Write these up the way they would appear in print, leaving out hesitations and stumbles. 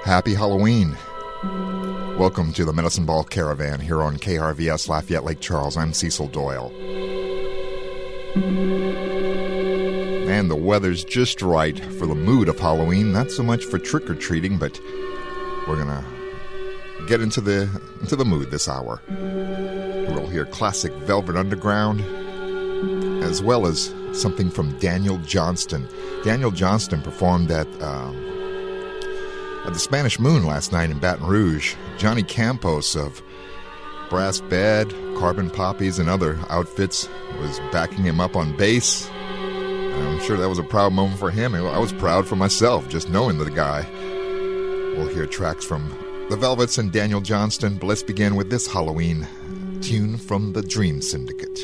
Happy Halloween. Welcome to the Medicine Ball Caravan here on KRVS Lafayette Lake Charles. I'm Cecil Doyle. And the weather's just right for the mood of Halloween. Not so much for trick-or-treating, but we're going to get into the mood this hour. We'll hear classic Velvet Underground, as well as something from Daniel Johnston. Daniel Johnston performed at the Spanish Moon last night in Baton Rouge. Johnny Campos of Brass Bed, Carbon Poppies, and other outfits was backing him up on bass. I'm sure that was a proud moment for him. I was proud for myself just knowing the guy. We'll hear tracks from the Velvets and Daniel Johnston, but let's begin with this Halloween tune from the Dream Syndicate.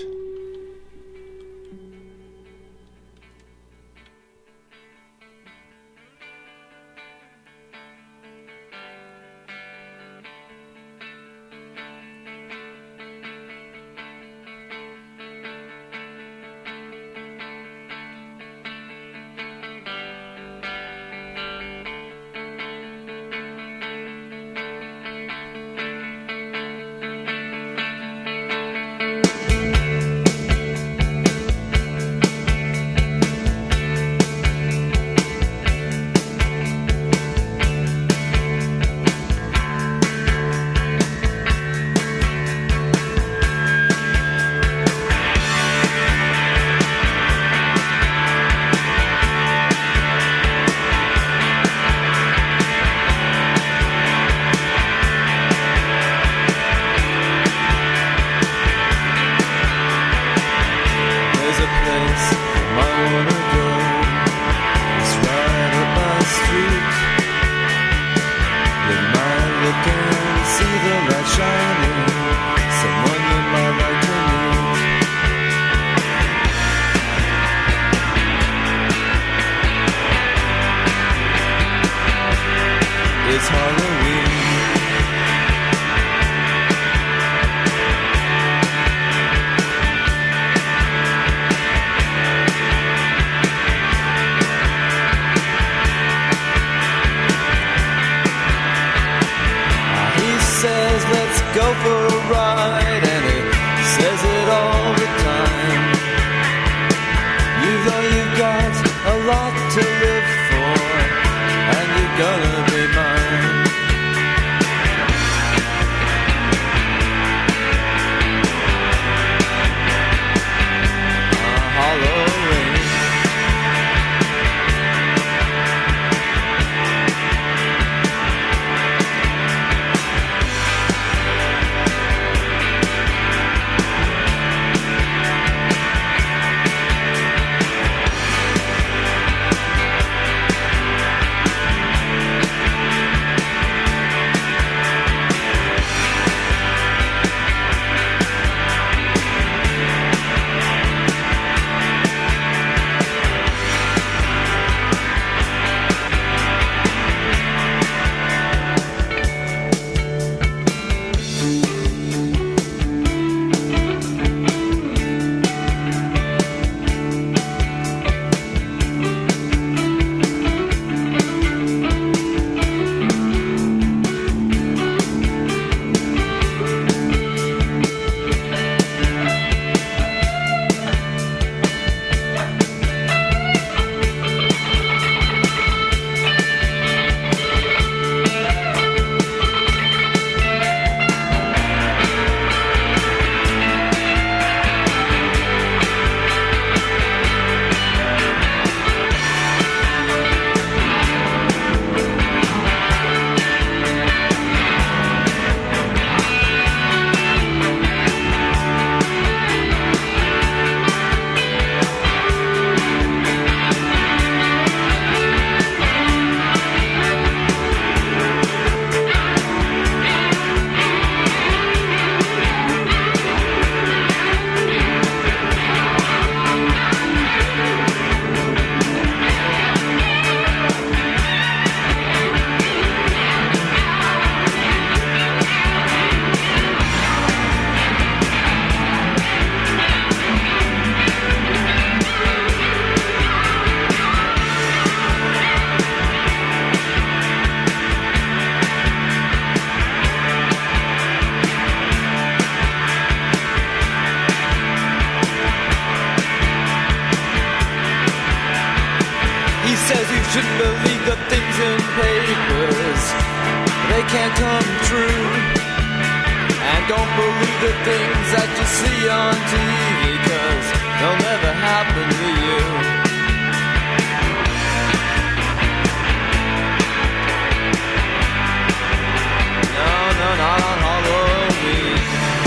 To live for, and you're gonna be mine. the things in papers, they can't come true. And don't believe the things that you see on TV, 'cause they'll never happen to you. No, not on Halloween.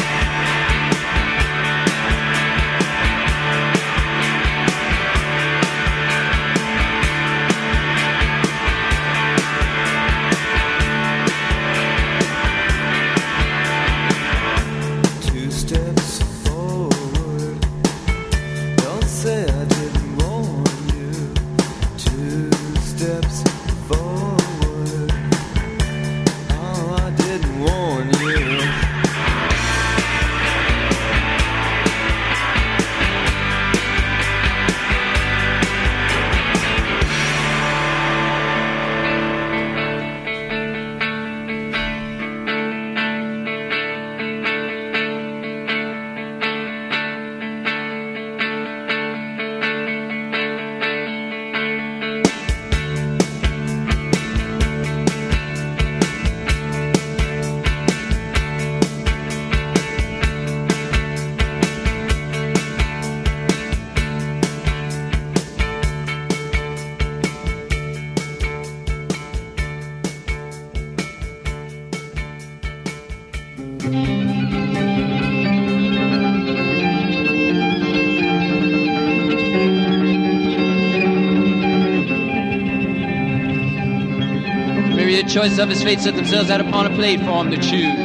Choice of his fate set themselves out upon a platform to choose.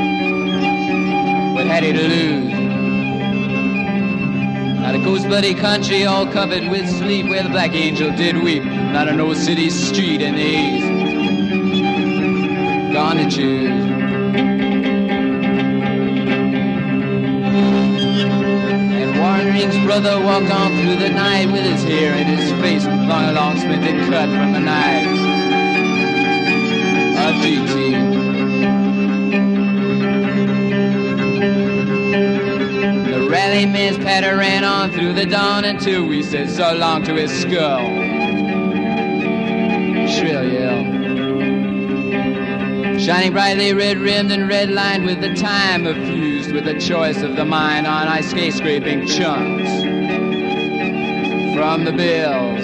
What had he to lose? Not a ghost bloody country all covered with sleep, where the black angel did weep. Not an old city street in the east. Gone to choose. And Warren Ring's brother walked on through the night with his hair in his face, long splinted cut from a knife. GT. The rally man's patter ran on through the dawn until we said so long to his skull. Shrill yell. Shining brightly red-rimmed and red-lined with the time effused with the choice of the mind on ice skate-scraping chunks from the bills.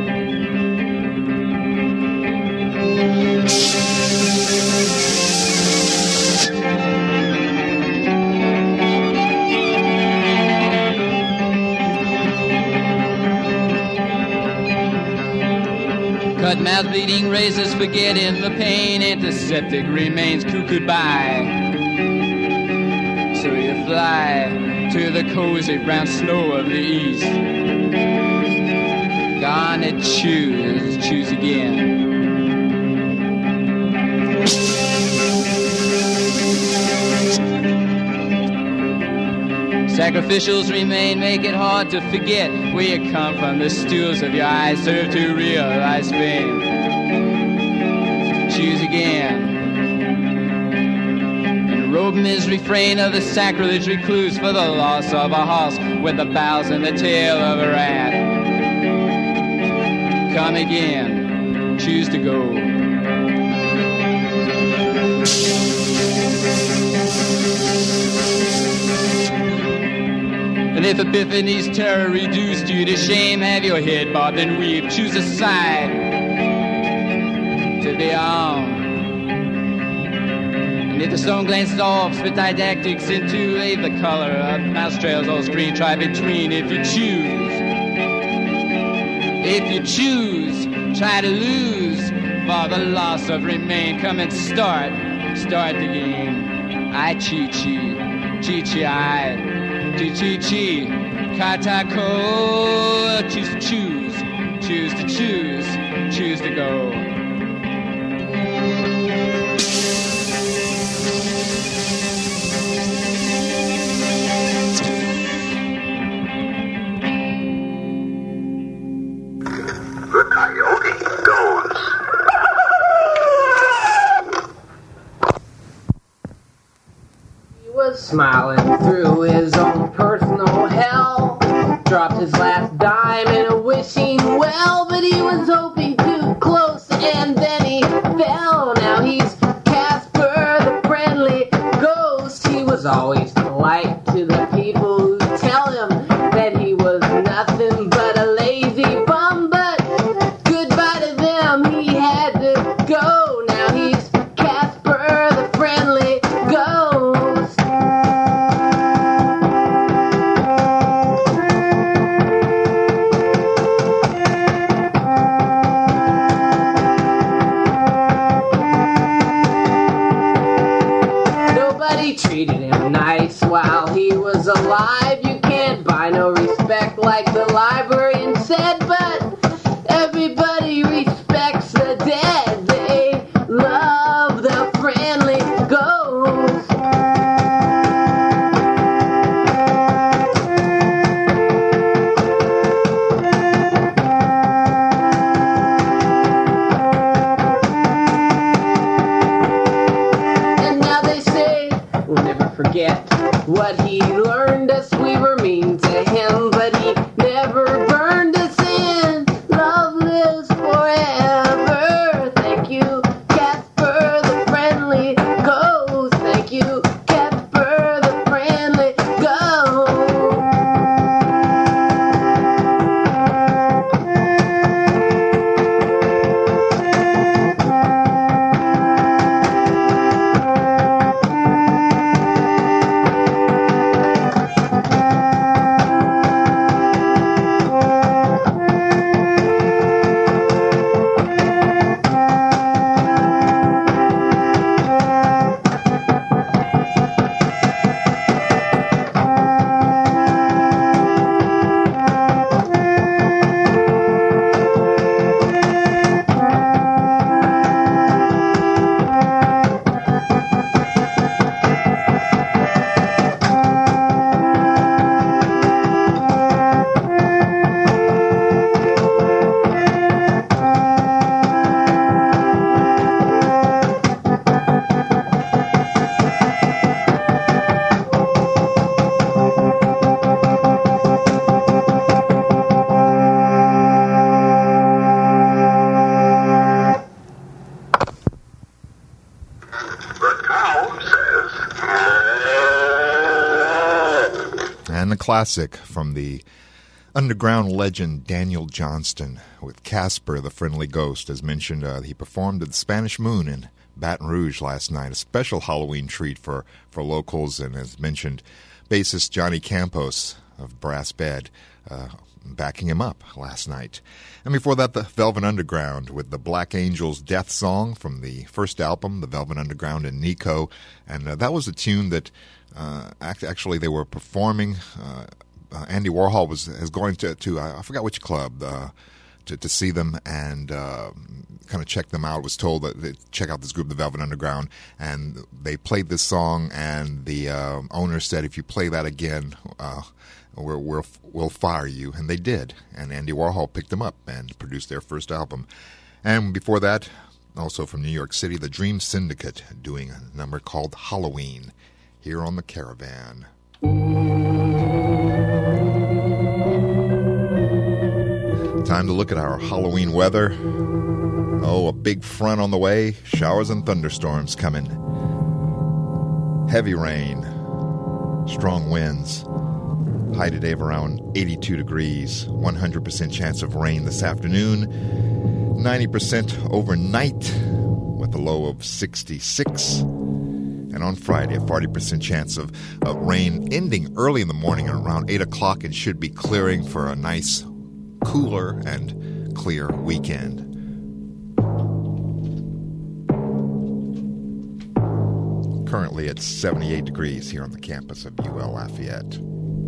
Cut mouth bleeding razors, forgetting the pain. Antiseptic remains cuckooed by. So you fly to the cozy brown snow of the east. Gonna choose again. Sacrificials remain, make it hard to forget where you come from. The stools of your eyes serve to realize fame. Choose again. And robe his refrain of the sacrilege recluse for the loss of a horse with the bowels and the tail of a rat. Come again. Choose to go. And if Epiphany's terror reduced you to shame, have your head bobbed and weave, choose a side to be on. And if the stone glances off, spit didactics into leave the color of mouse trails all screen, try between if you choose. If you choose, try to lose, for the loss of remain, come and start the game. I chi-chi, chi-chi-I. Chi-chi-chi, katako, choose to choose to go. The coyote goes. He was smiling through his own personal hell, dropped his last dime in a wishing well, but he was hoping too close to always polite to the people who tell him that he was nothing but a lazy bum. But goodbye to them, he had to go. Now he's Casper the Friendly Ghost. Nobody treated him nice while he was alive. You can't buy no respect like the librarian said, but everybody respects the dead. They love the friendly ghost. And now they say we'll never forget what he learned us. We were mean to him, but he never burned us in. Love lives forever. Thank you, Casper the Friendly Ghost. Thank you, Casper the Friendly Ghost. The cow says, And the classic from the underground legend Daniel Johnston with Casper the Friendly Ghost. As mentioned, he performed at the Spanish Moon in Baton Rouge last night, a special Halloween treat for locals. And as mentioned, bassist Johnny Campos of Brass Bed backing him up last night. And before that, the Velvet Underground with the Black Angels Death Song from the first album, The Velvet Underground and Nico. And that was a tune that actually they were performing. Andy Warhol is going to I forgot which club to see them and kind of check them out. Was told that they check out this group, the Velvet Underground, and they played this song. And the owner said, "If you play that again, we'll fire you." And they did. And Andy Warhol picked them up and produced their first album. And before that, also from New York City, the Dream Syndicate doing a number called Halloween here on the Caravan. Time to look at our Halloween weather. Oh, a big front on the way. Showers and thunderstorms coming. Heavy rain. Strong winds. High today of around 82 degrees. 100% chance of rain this afternoon. 90% overnight with a low of 66. And on Friday, a 40% chance of rain ending early in the morning at around 8 o'clock and should be clearing for a nice, cooler and clear weekend. Currently it's 78 degrees here on the campus of UL Lafayette.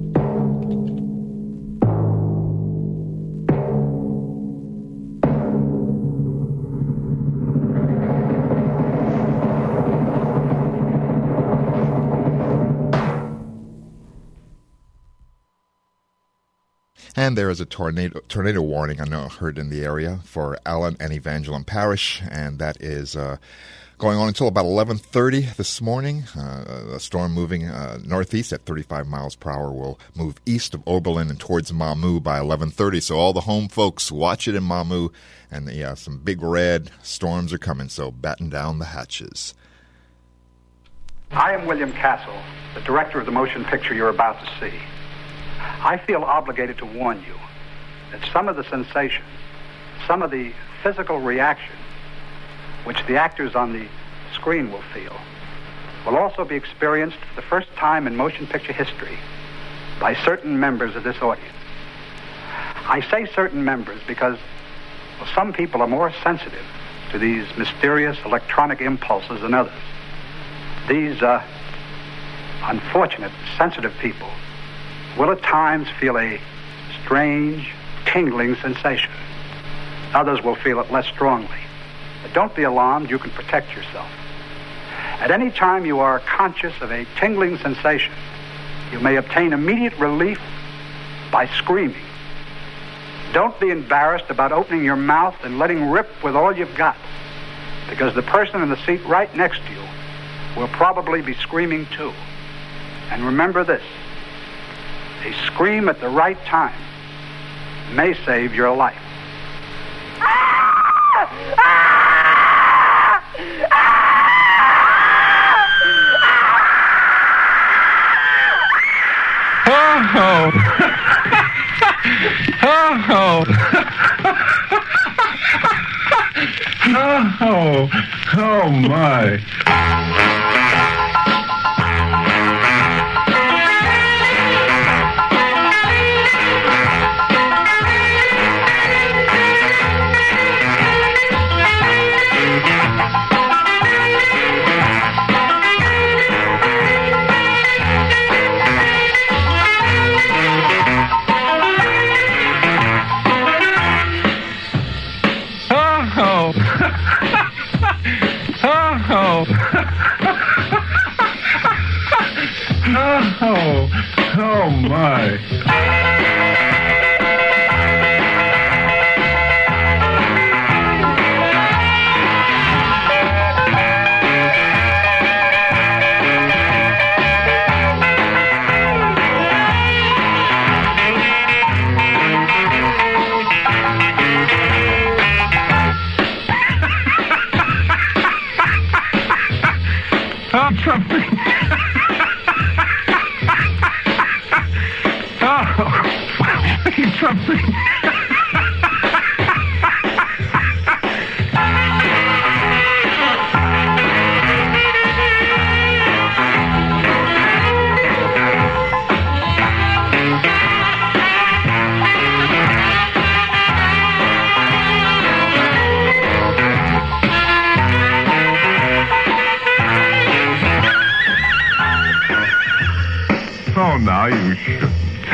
And there is a tornado warning, I know, heard in the area for Allen and Evangeline Parish, and that is going on until about 11:30 this morning. A storm moving northeast at 35 miles per hour will move east of Oberlin and towards Mamou by 11:30. So all the home folks, watch it in Mamou, and yeah, some big red storms are coming. So batten down the hatches. I am William Castle, the director of the motion picture you're about to see. I feel obligated to warn you that some of the sensations, some of the physical reaction which the actors on the screen will feel will also be experienced for the first time in motion picture history by certain members of this audience. I say certain members because some people are more sensitive to these mysterious electronic impulses than others. These unfortunate, sensitive people will at times feel a strange, tingling sensation. Others will feel it less strongly. But don't be alarmed, you can protect yourself. At any time you are conscious of a tingling sensation, you may obtain immediate relief by screaming. Don't be embarrassed about opening your mouth and letting rip with all you've got, because the person in the seat right next to you will probably be screaming too. And remember this, a scream at the right time may save your life. Oh! Oh! Oh! Oh my! Oh, oh my. Something. Something. Oh, now you should.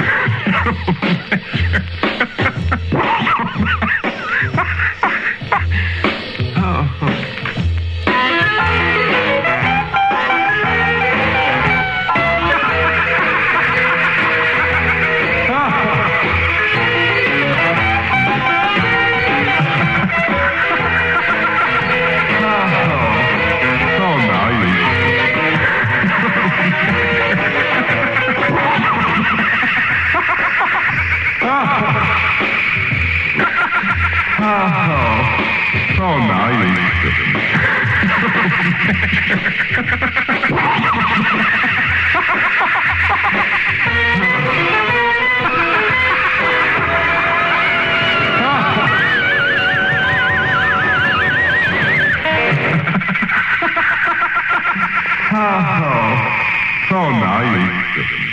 Oh, now you Oh, now you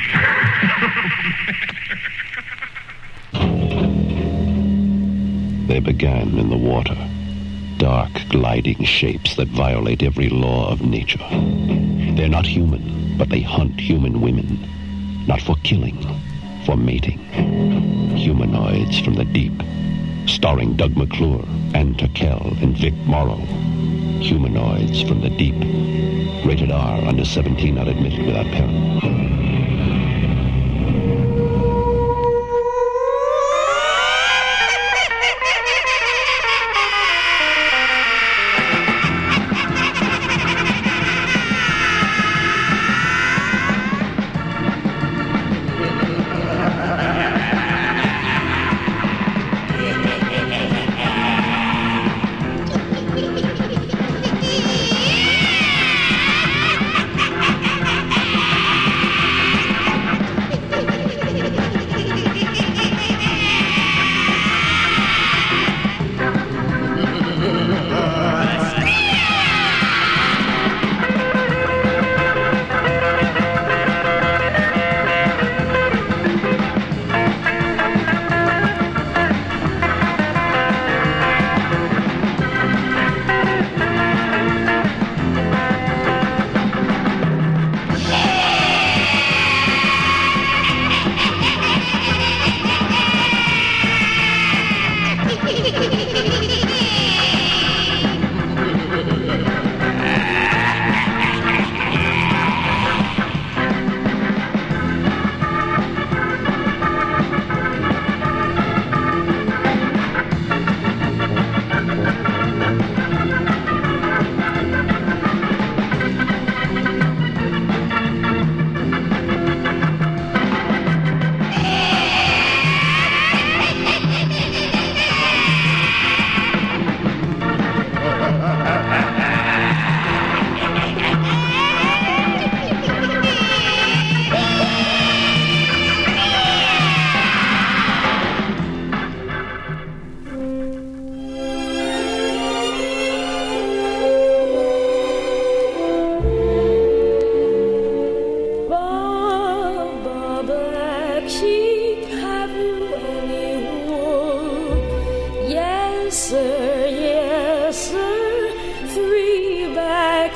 They began in the water, dark gliding shapes that violate every law of nature. They're not human, but they hunt human women, not for killing, for mating. Humanoids from the deep, starring Doug McClure, Ann Turkel, and Vic Morrow. Humanoids from the deep, rated R, under 17, not admitted without parent.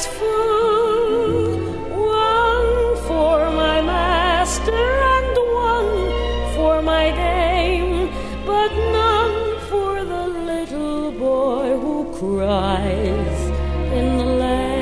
baskets full, one for my master and one for my dame, but none for the little boy who cries in the lane.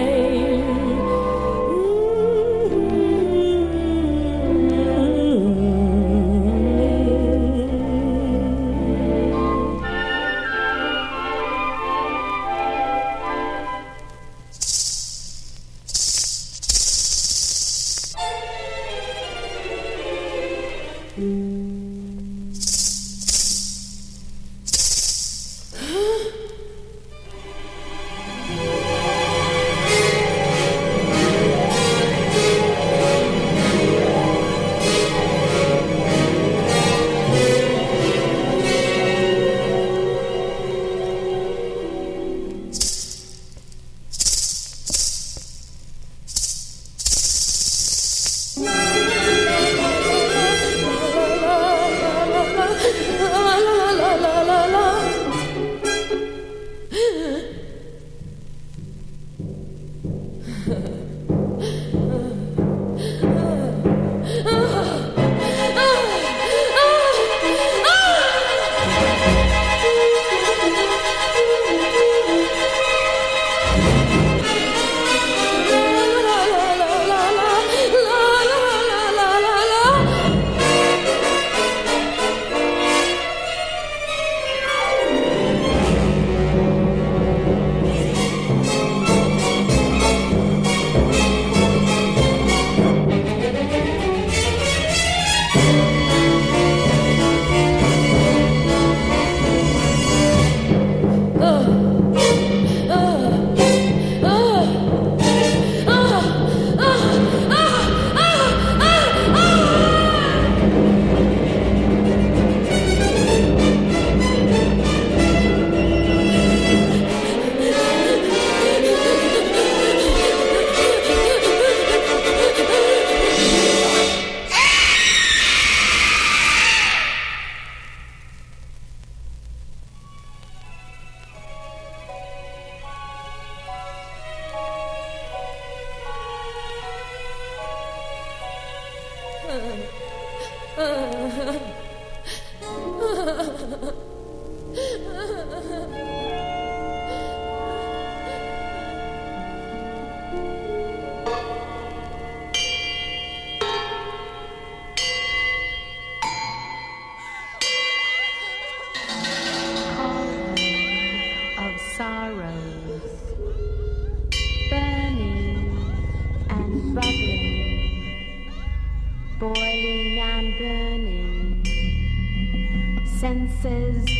Senses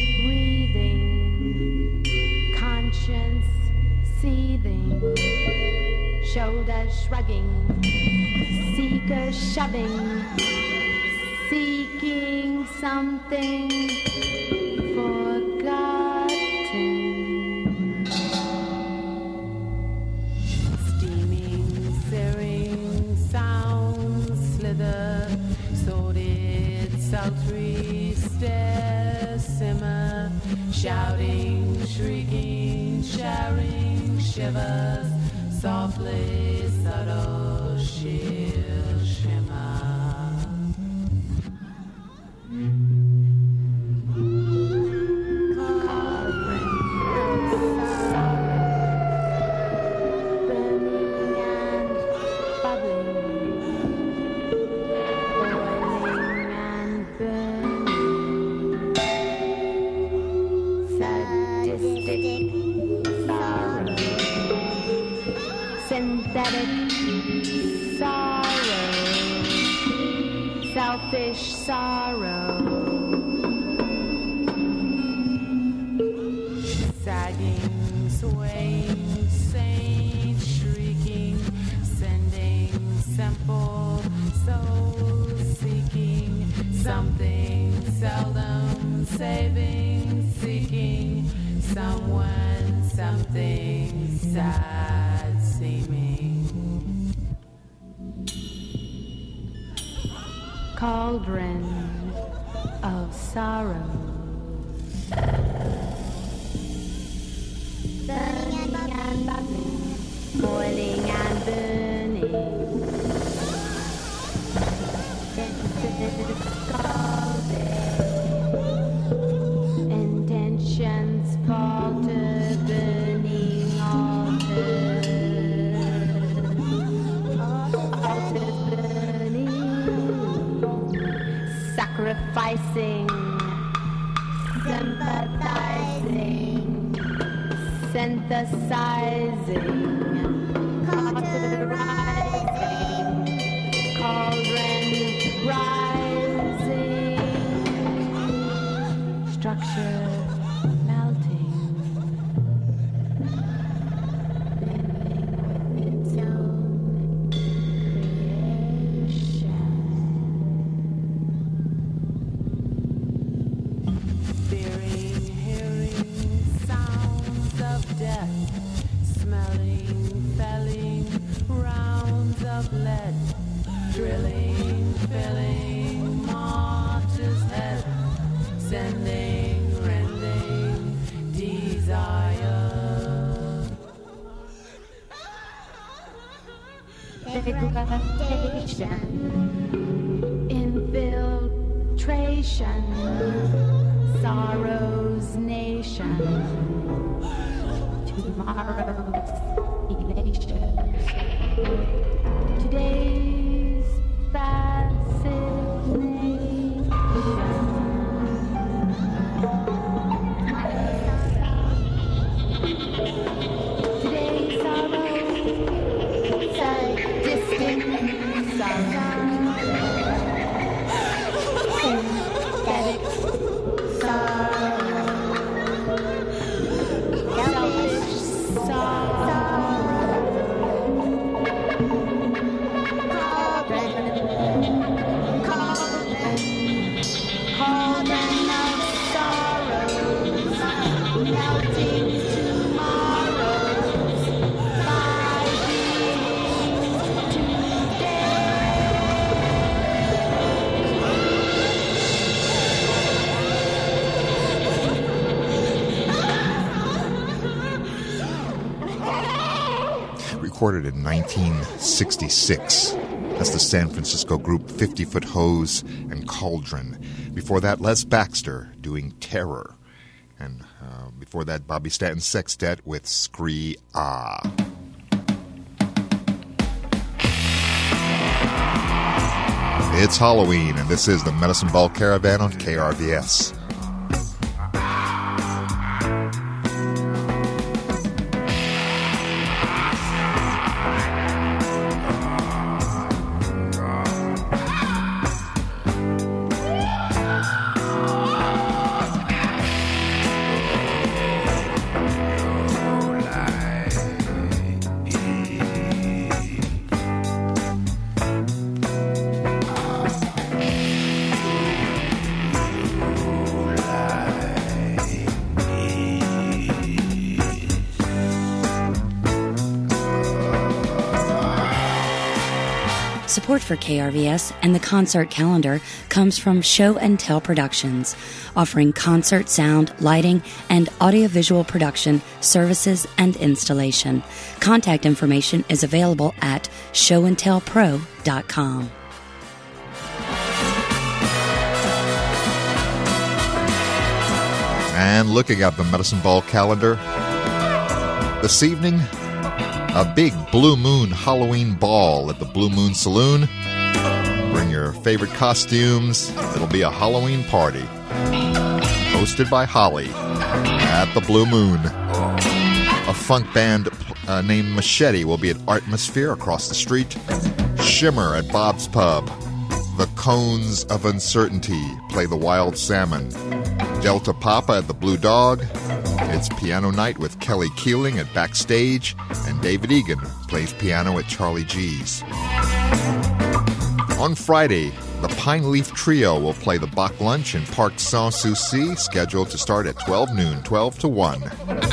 breathing, conscience seething, shoulders shrugging, seeker shoving, seeking something forgotten, steaming, searing sounds slither, sordid, sultry stare, simmer, shouting, shrieking, shouting, shivers, softly, subtle, sheer shimmer. Selfish sorrow, sagging, swaying, saint, shrieking, sending, simple, soul seeking, something seldom, saving, seeking, someone, something sad seeming. Cauldron of sorrow, burning and bubbling, boiling sacrificing, sympathizing, synthesizing, cauterizing, cauldron rising, structure melting, living with its own creation. Fearing, hearing sounds of death, smelling, felling rounds of lead, drilling, filling martyr's head, sending, rending desire. Degradation, infiltration, sorrow's nation, tomorrow's elation, today's fascination. Today's sorrow, distant sorrow, synthetic sorrow, selfish sorrow, cauldron of sorrows, melting tomorrows by being today. Recorded in 1966. That's the San Francisco group 50-Foot Hose and Cauldron. Before that, Les Baxter doing Terror. And before that, Bobby Stanton Sextet with Scree Ah. It's Halloween, and this is the Medicine Ball Caravan on KRVS. Support for KRVS and the concert calendar comes from Show and Tell Productions, offering concert sound, lighting, and audiovisual production services and installation. Contact information is available at showandtellpro.com. And looking at the Medicine Ball calendar, this evening, a big Blue Moon Halloween ball at the Blue Moon Saloon. Bring your favorite costumes. It'll be a Halloween party. Hosted by Holly at the Blue Moon. A funk band named Machete will be at Artmosphere across the street. Shimmer at Bob's Pub. The Cones of Uncertainty play the Wild Salmon. Delta Papa at the Blue Dog. It's piano night with Kelly Keeling at Backstage, and David Egan plays piano at Charlie G's. On Friday, the Pine Leaf Trio will play the Bach Lunch in Parc Sans Souci, scheduled to start at 12 noon, 12 to 1.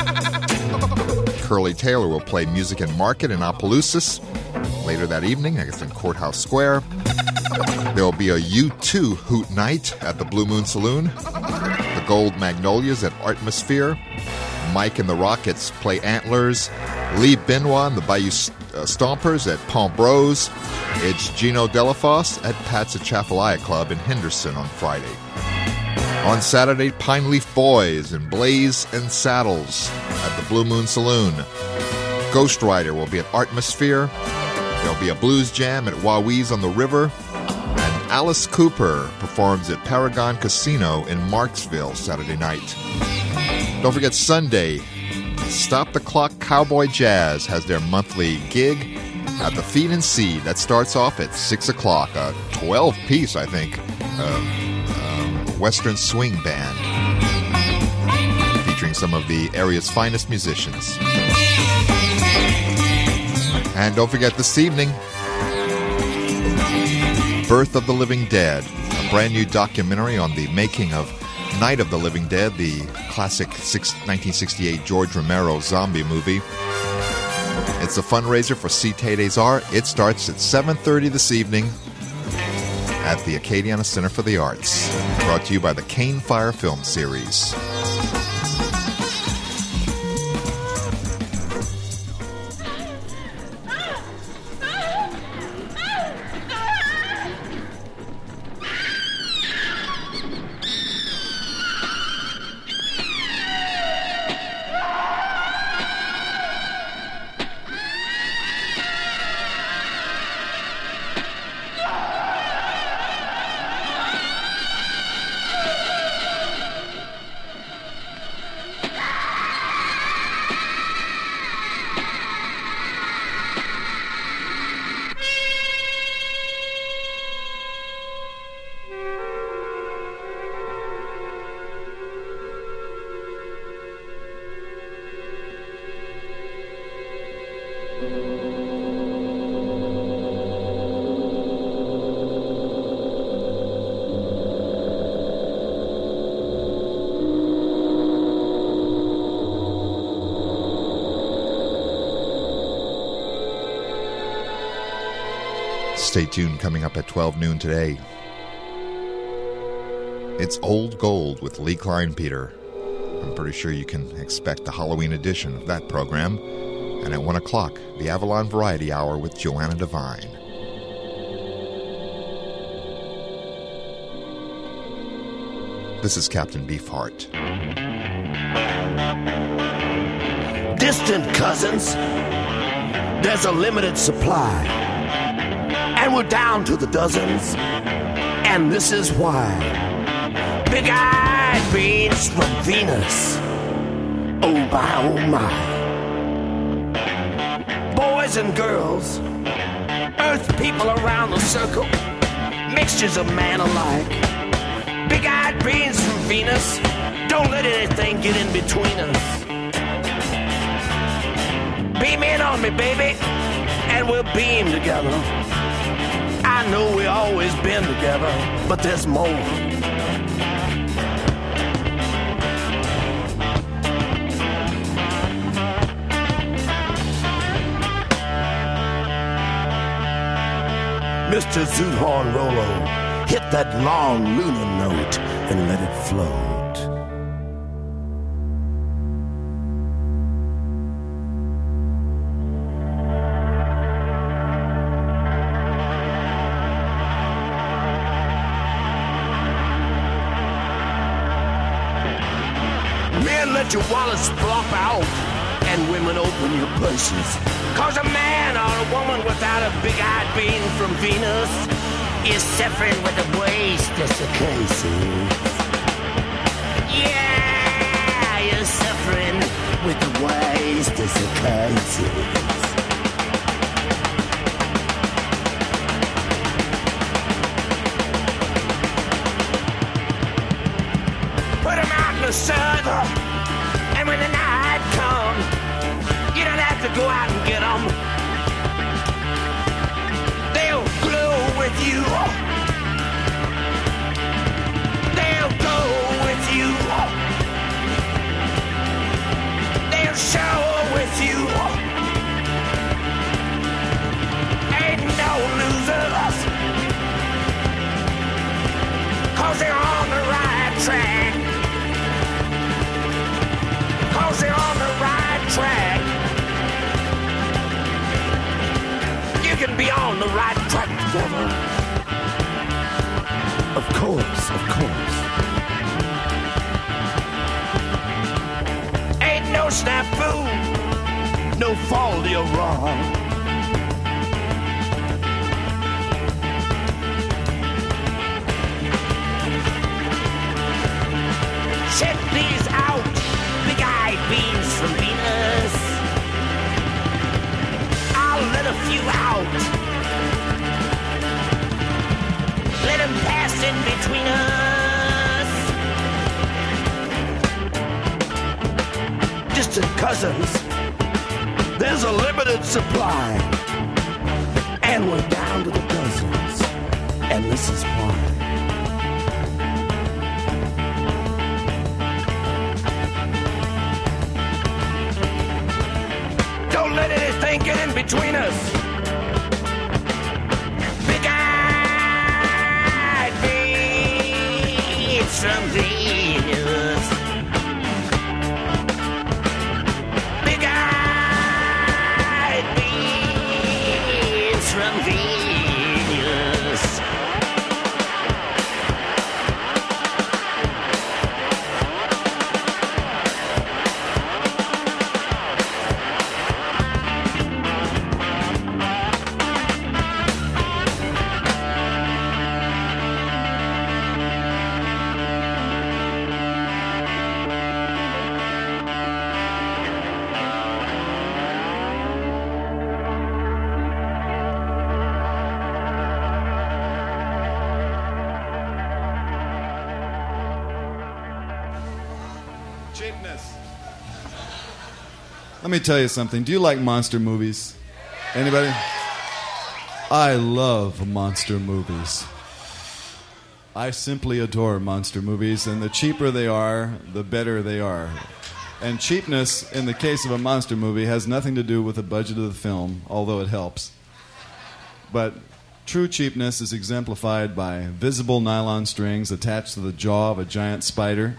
Curly Taylor will play Music and Market in Opelousas later that evening, I guess in Courthouse Square. There will be a U2 Hoot Night at the Blue Moon Saloon. The Gold Magnolias at Artmosphere. Mike and the Rockets play Antlers. Lee Benoit and the Bayou Stompers at Palm Bros. It's Gino Delafosse at Pat's Atchafalaya Club in Henderson on Friday. On Saturday, Pine Leaf Boys and Blaze and Saddles at the Blue Moon Saloon. Ghost Rider will be at Artmosphere. There'll be a blues jam at Wowie's on the River. And Alice Cooper performs at Paragon Casino in Marksville Saturday night. Don't forget Sunday, Stop the Clock Cowboy Jazz has their monthly gig at the Feed and Seed. That starts off at 6 o'clock, a 12-piece, I think, Western swing band featuring some of the area's finest musicians. And don't forget this evening, Birth of the Living Dead, a brand new documentary on the making of Night of the Living Dead, the classic 1968 George Romero zombie movie. It's a fundraiser for C. Des Arts. It starts at 7:30 this evening at the Acadiana Center for the Arts. Brought to you by the Cane Fire Film Series. Stay tuned, coming up at 12 noon today. It's Old Gold with Lee Klein Peter. I'm pretty sure you can expect the Halloween edition of that program. And at 1 o'clock, the Avalon Variety Hour with Joanna Devine. This is Captain Beefheart. Distant cousins, there's a limited supply. And we're down to the dozens, and this is why. Big-eyed beans from Venus, oh my. Boys and girls, earth people around the circle, mixtures of man alike. Big-eyed beans from Venus, don't let anything get in between us. Beam in on me, baby, and we'll beam together. I know we always been together, but there's more. Mr. Zoothorn Rollo, hit that long lunar note and let it float. Let your wallets flop out and women open your purses. Cause a man or a woman without a big-eyed bean from Venus is suffering with a waist desiccations. Yeah, you're suffering with the waist desiccations. Put 'em out in the sun. And when the night comes, you don't have to go out and get them. They'll glow with you. They'll go with you. They'll show with you. Ain't no losers. Cause they're on the right track. Cause they're on the right track. You can be on the right track together. Of course, of course. Ain't no snafu, no fault you're wrong. Check these out, big-eyed beans from Venus. I'll let a few out. Let them pass in between us. Distant cousins, there's a limited supply. And we're down to the dozens, and this is why. Don't let anything get in between us. Big-eyed beans from Venus. Big-eyed beans from Venus. Let me tell you something. Do you like monster movies? Anybody? I love monster movies. I simply adore monster movies, and the cheaper they are, the better they are. And cheapness, in the case of a monster movie, has nothing to do with the budget of the film, although it helps. But true cheapness is exemplified by visible nylon strings attached to the jaw of a giant spider.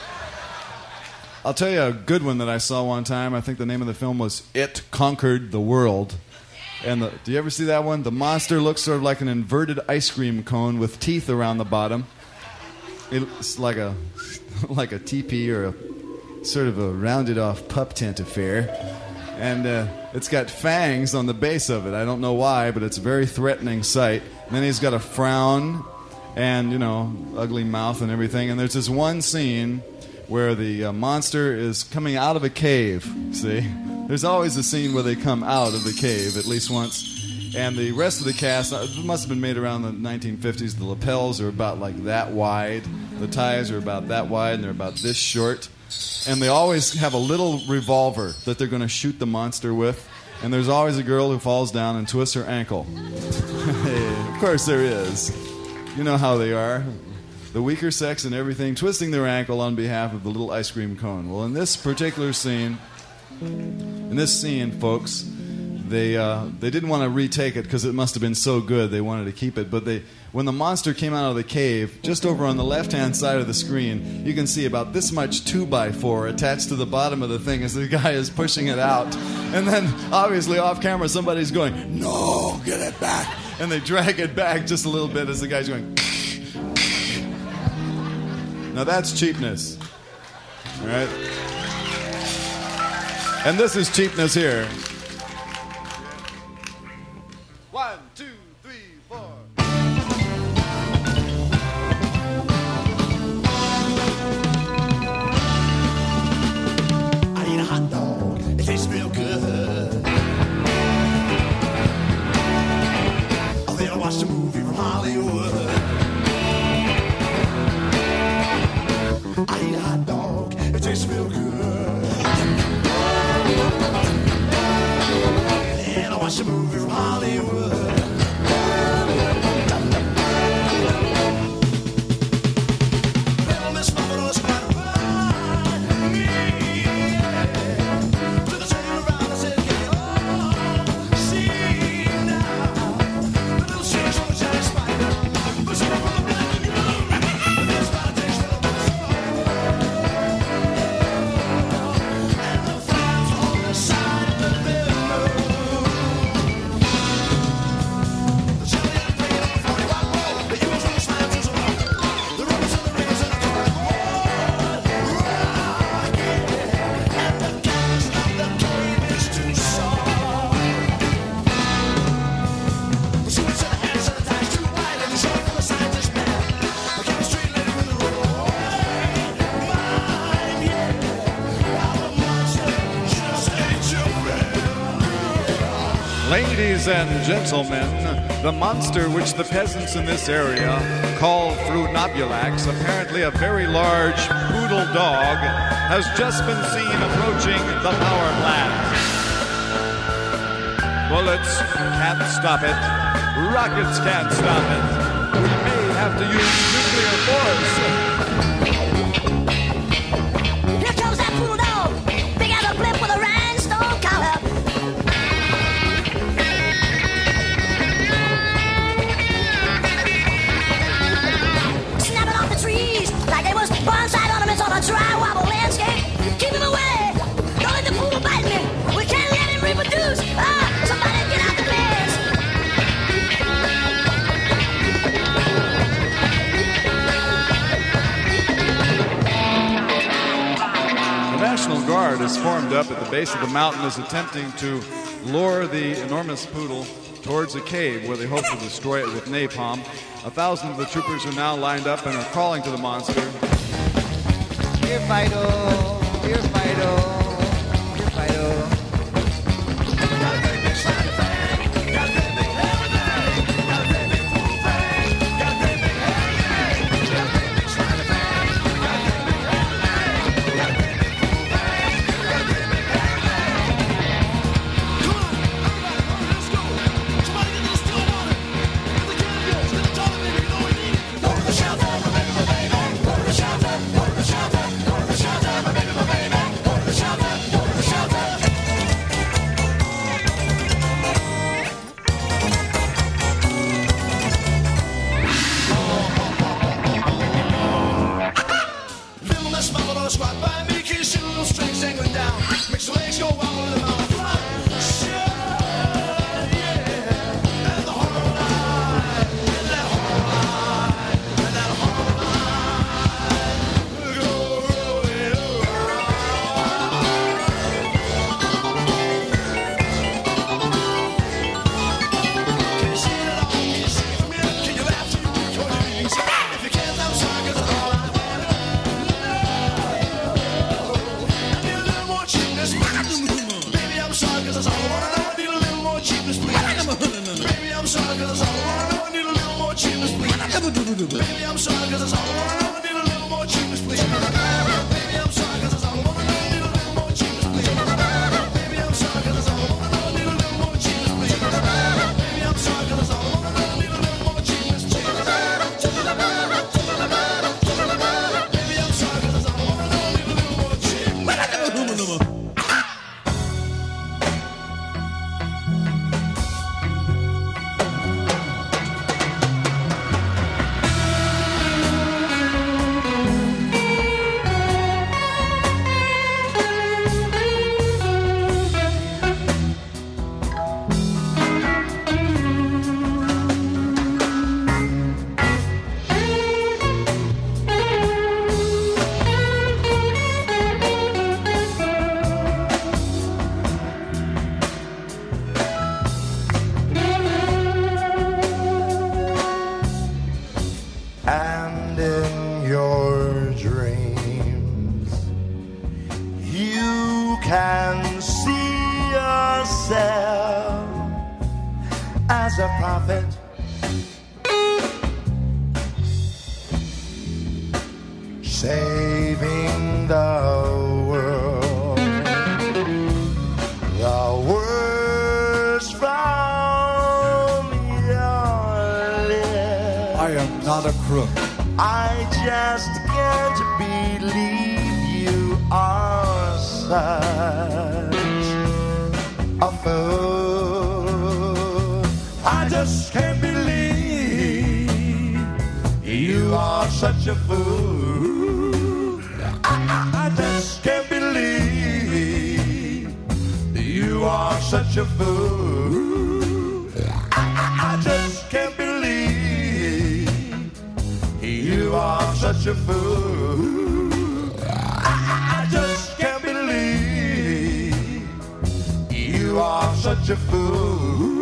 I'll tell you a good one that I saw one time. I think the name of the film was It Conquered the World. And do you ever see that one? The monster looks sort of like an inverted ice cream cone with teeth around the bottom. It's like a teepee or a sort of a rounded off pup tent affair. And it's got fangs on the base of it. I don't know why, but it's a very threatening sight. And then he's got a frown and, ugly mouth and everything. And there's this one scene where the monster is coming out of a cave, see? There's always a scene where they come out of the cave, at least once. And the rest of the cast, it must have been made around the 1950s. The lapels are about like that wide. The ties are about that wide, and they're about this short. And they always have a little revolver that they're going to shoot the monster with. And there's always a girl who falls down and twists her ankle. Of course there is. You know how they are. The weaker sex and everything, twisting their ankle on behalf of the little ice cream cone. Well, in this particular scene, folks, they didn't want to retake it because it must have been so good they wanted to keep it. But when the monster came out of the cave, just over on the left-hand side of the screen, you can see about this much 2x4 attached to the bottom of the thing as the guy is pushing it out. And then, obviously, off camera, somebody's going, "No, get it back." And they drag it back just a little bit as the guy's going... Now that's cheapness. All right? And this is cheapness here. 1, 2, 3, 4. I eat a hot dog. It tastes real good. Oh, then I watched a movie from Hollywood. I eat a hot dog, it tastes real good. And I watch a movie from Hollywood. Little Miss Muffin was quite a ride. Took a train around and said, "Get on, see now." The little sunshine spider was up on the black and blue. The little spider takes real good. Ladies and gentlemen, the monster which the peasants in this area call Fruitnobulax, apparently a very large poodle dog, has just been seen approaching the power plant. Bullets can't stop it. Rockets can't stop it. We may have to use nuclear force. Here comes that poodle dog. Big as a blimp with a rhinestone collar. Snapping off the trees like they was bonsai ornaments on a dry wobble landscape. Keep him away. Don't let the poodle bite me. We can't let him reproduce. Somebody get out the beds. The National Guard is formed up at the base of the mountain, is attempting to lure the enormous poodle towards a cave where they hope to destroy it with napalm. 1,000 of the troopers are now lined up and are calling to the monster. Here, Fido. Here, Fido. Here, Fido. And in your dreams, you can see yourself as a prophet. Saving the world, the worst from your lips. I am not a crook. I just can't believe you are such a fool. I just can't believe you are such a fool. I just can't believe you are such a fool. I just can't believe you are such a fool. I just can't believe you are such a fool.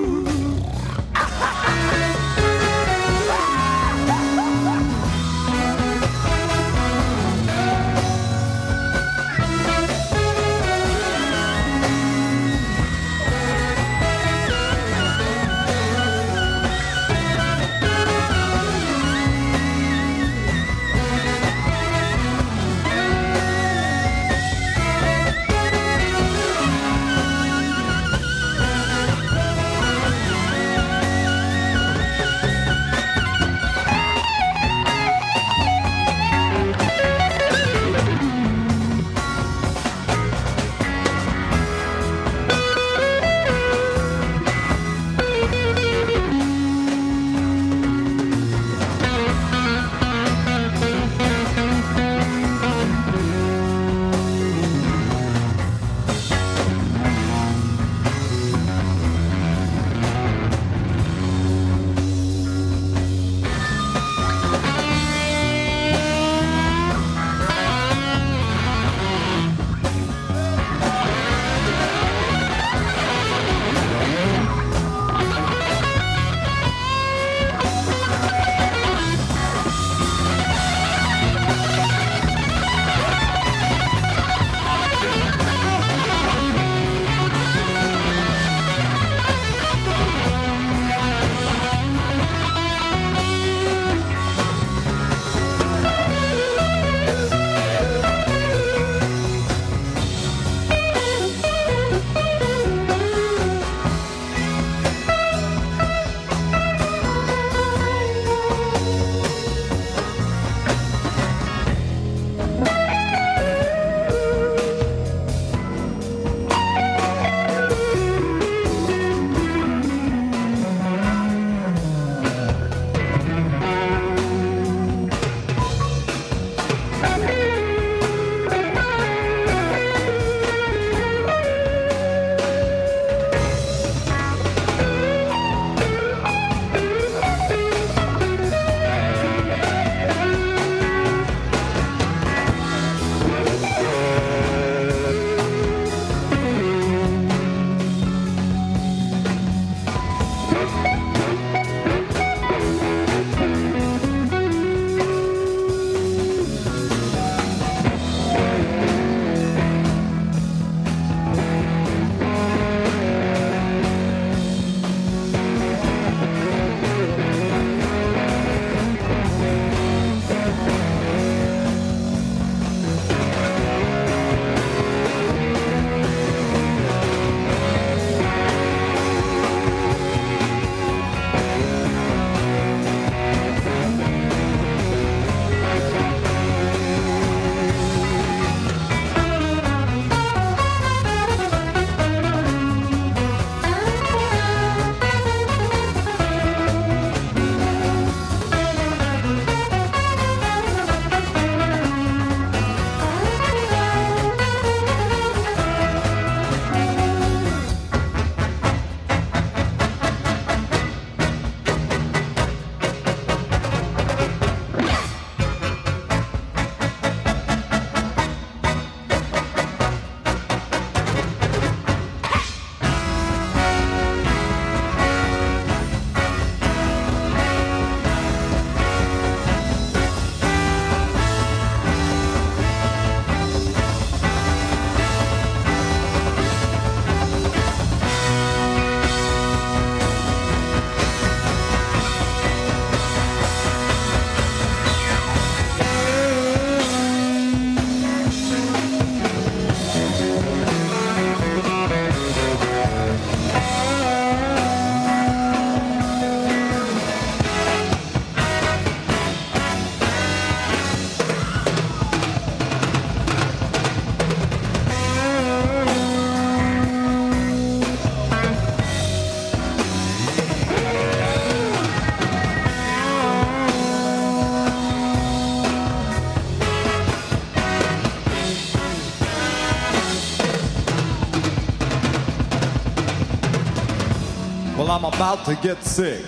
Well, I'm about to get sick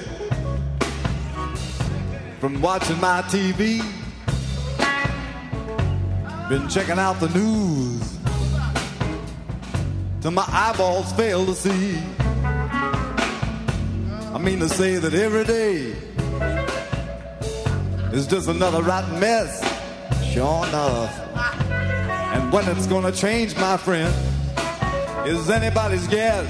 from watching my TV. Been checking out the news till my eyeballs fail to see. I mean to say that every day is just another rotten mess, sure enough. And when it's gonna change, my friend, is anybody's guess.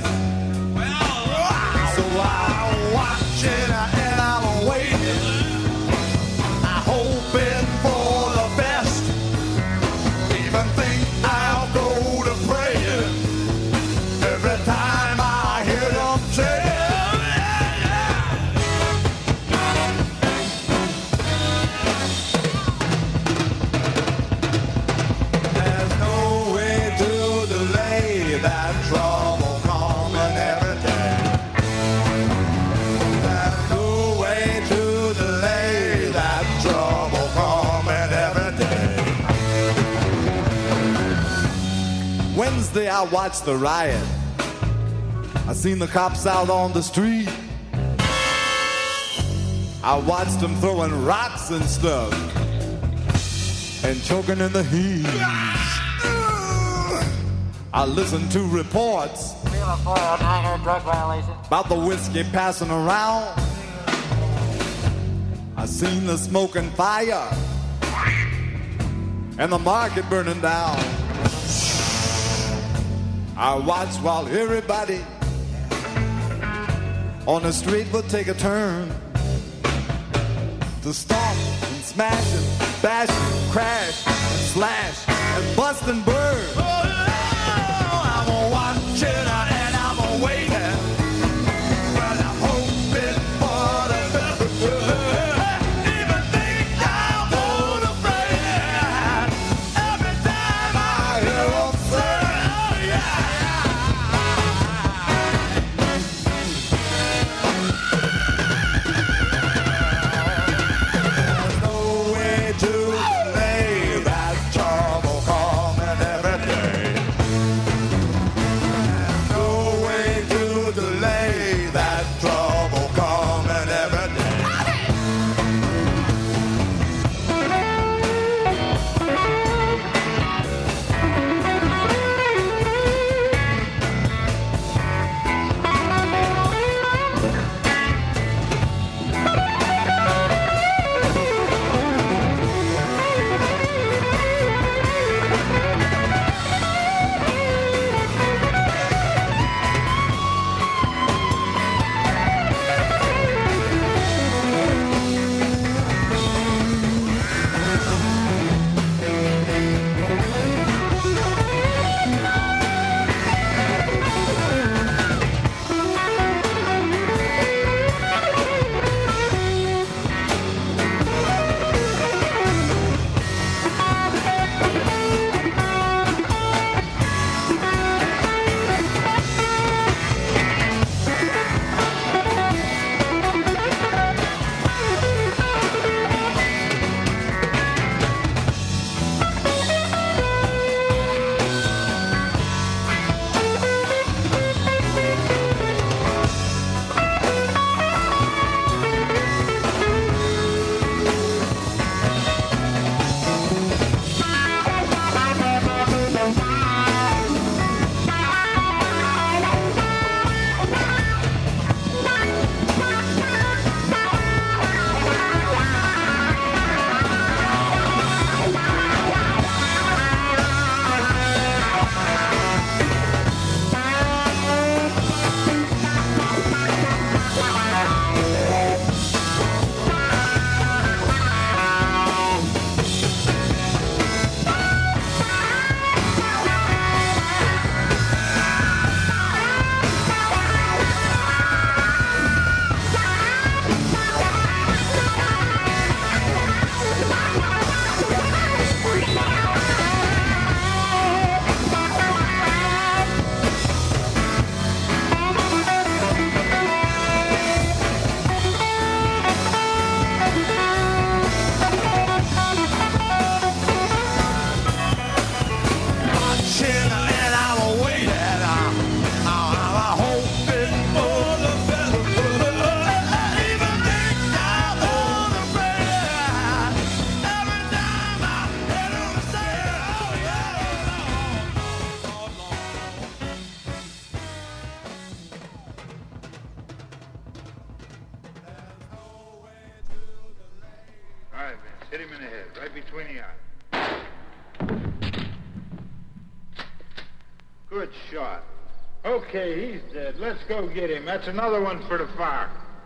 So I'm watching and I'm waiting, I'm hoping for the best. Even think I'll go to praying every time I hear them say. There's no way to delay that trouble coming every day. There's no way to delay that trouble coming every day. Wednesday I watched the riot. I seen the cops out on the street. I watched them throwing rocks and stuff and choking in the heat. I listened to reports drug violation. about the whiskey passing around. I seen the smoke and fire and the market burning down. I watched while everybody on the street would take a turn to stomp and smash and bash and crash and slash and bust and burn. I'm watching and I'm waiting, but I'm hoping for the best. Even think I'm going to pray every time I hear them say, oh yeah. There's no way to delay that trouble coming every day. There's no way to delay that trouble coming every day. All right, Vince. Hit him in the head, right between the eyes. Good shot. Okay, he's dead. Let's go get him. That's another one for the fire.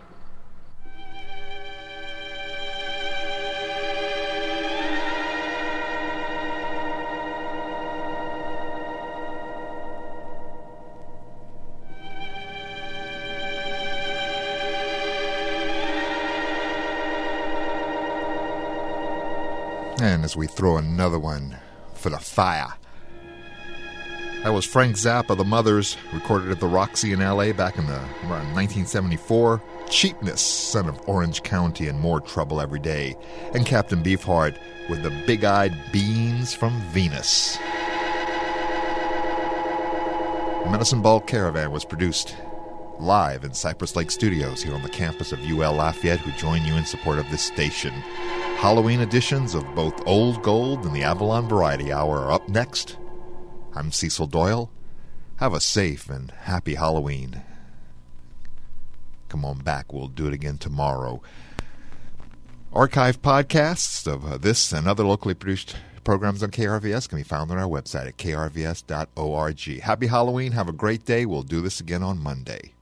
And as we throw another one for the fire. That was Frank Zappa, The Mothers, recorded at the Roxy in L.A. back in around 1974. Cheapness, Son of Orange County, and More Trouble Every Day. And Captain Beefheart with the Big-Eyed Beans from Venus. Medicine Ball Caravan was produced live in Cypress Lake Studios here on the campus of UL Lafayette, who join you in support of this station. Halloween editions of both Old Gold and the Avalon Variety Hour are up next. I'm Cecil Doyle. Have a safe and happy Halloween. Come on back. We'll do it again tomorrow. Archive podcasts of this and other locally produced programs on KRVS can be found on our website at krvs.org. Happy Halloween. Have a great day. We'll do this again on Monday.